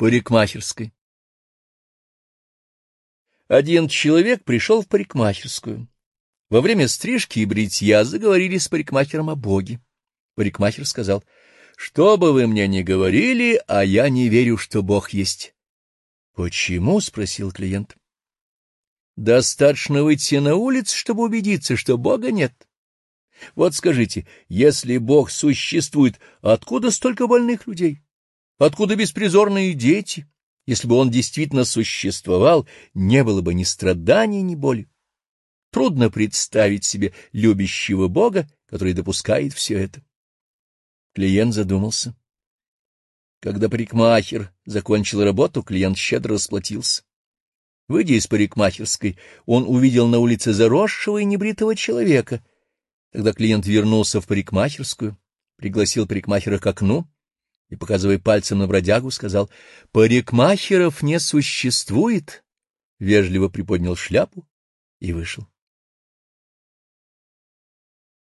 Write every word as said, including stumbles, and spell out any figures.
парикмахерской. Один человек пришел в парикмахерскую. Во время стрижки и бритья заговорили с парикмахером о Боге. Парикмахер сказал: «Что бы вы мне ни говорили, а я не верю, что Бог есть». «Почему?» — спросил клиент. «Достаточно выйти на улицу, чтобы убедиться, что Бога нет. Вот скажите, если Бог существует, откуда столько больных людей? Откуда беспризорные дети? Если бы Он действительно существовал, не было бы ни страданий, ни боли. Трудно представить себе любящего Бога, который допускает все это». Клиент задумался. Когда парикмахер закончил работу, клиент щедро расплатился. Выйдя из парикмахерской, он увидел на улице заросшего и небритого человека. Тогда клиент вернулся в парикмахерскую, пригласил парикмахера к окну и, показывая пальцем на бродягу, сказал: «Парикмахеров не существует», вежливо приподнял шляпу и вышел.